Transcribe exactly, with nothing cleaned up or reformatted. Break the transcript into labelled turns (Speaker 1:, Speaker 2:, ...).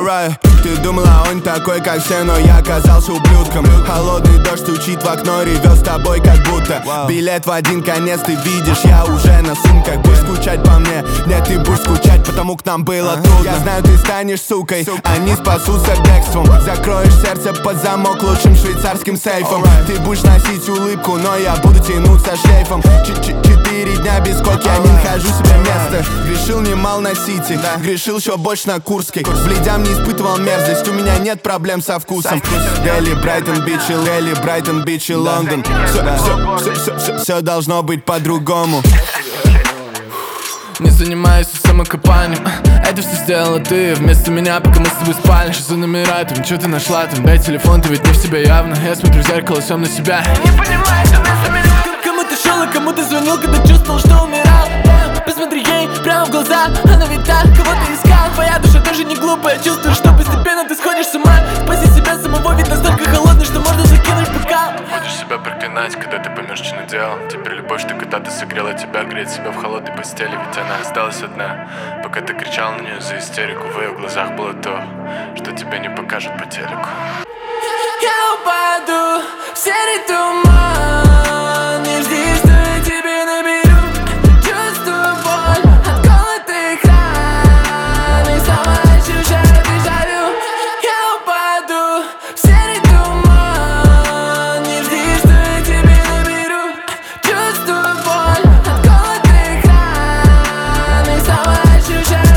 Speaker 1: Alright. Ты думала, он такой, как все, но я оказался ублюдком. Холодный дождь стучит в окно, ревет с тобой как будто билет в один конец ты видишь, я уже на сумках. Будешь скучать по мне, нет, ты будешь скучать, потому к нам было трудно. Я знаю, ты станешь сукой, они спасутся бегством. Закроешь сердце под замок лучшим швейцарским сейфом. Ты будешь носить улыбку, но я буду тянуться шлейфом. Четыре дня без коки, я не нахожу себе места. Грешил немал на Сити, грешил еще больше на Курской. Бледям не испытывал мерзость, у меня нет проблем со вкусом. Дели, Брайтон, Бич и Лели, Брайтон, Бич и Лондон. Все, все, все, все, все, все должно быть по-другому.
Speaker 2: Не занимаюсь самокопанием, это все сделала ты вместо меня, пока мы с тобой спали. Что за номера там, что ты нашла там? Дай телефон, ты ведь не в себя явно. Я смотрю в зеркало, сам на себя. Я не понимаю, что вместо меня. Кому ты шел и кому ты звонил, когда чувствовал, что умирал? Посмотри ей прямо в глаза, она ведь так, кого ты искал. Твоя душа тоже не глупая, чувствуешь, что постепенно ты сходишь с ума. Спаси себя самого, ведь настолько холодный, что можно закинуть бокал. Будешь себя проклинать, когда ты поймешь, что наделал. Теперь любовь, что когда-то согрела тебя, греет себя в холодной постели, ведь она осталась одна. Пока ты кричал на нее за истерику, в ее глазах было то, что тебе не покажут по телеку. Я упаду в серый туман, не жди, что я тебе наберу. Чувствую боль от колотых ран и сама ощущаю дежавю. Я упаду в серый туман, не жди, что я тебе наберу. Чувствую боль от колотых ран и сама ощущаю.